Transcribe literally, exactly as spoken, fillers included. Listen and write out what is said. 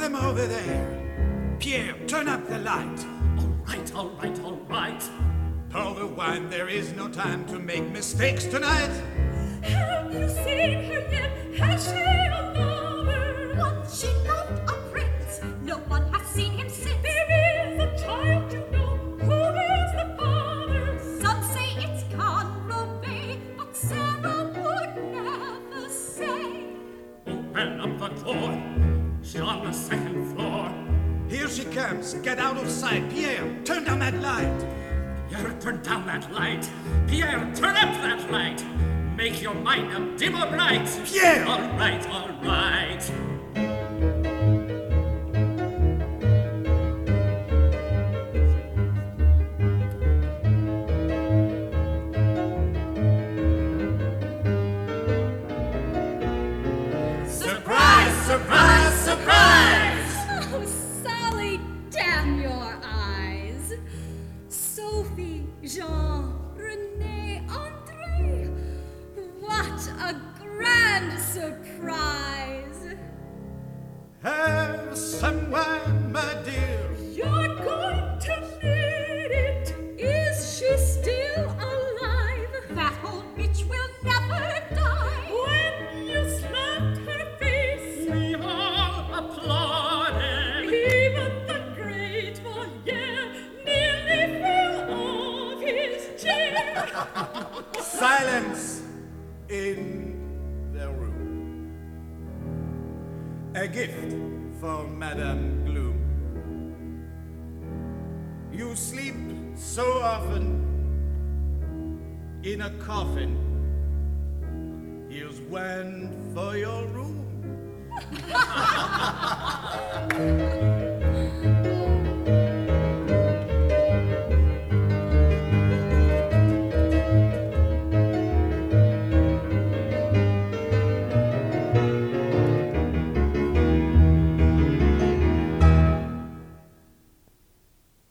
them over there. Pierre, turn up the light. All right, all right, all right. Pour the wine, there is no time to make mistakes tonight. Have you seen her yet? Has she a lover? Once she loved a prince. No one has seen him since. There is a child, you know. Who is the father? Some say it's Conrobé, but Sarah would never say. Open up the door. She's on the second floor. Here she comes. Get out of sight. Pierre, turn down that light. Pierre, turn down that light. Pierre, turn up that light. Make your mind a dim or bright. Pierre! All right, all right. Surprise, surprise, surprise! Oh, Sally, damn your eyes. Sophie, Jean, René, André. What a grand surprise! Have some wine, my dear. You're going to need it. Is she still alive? That old bitch will never die. When you slapped her face, We all applauded. even the great Molière nearly fell off his chair. Silence in the room. A gift for Madame Gloom. You sleep so often in a coffin. Here's one for your room.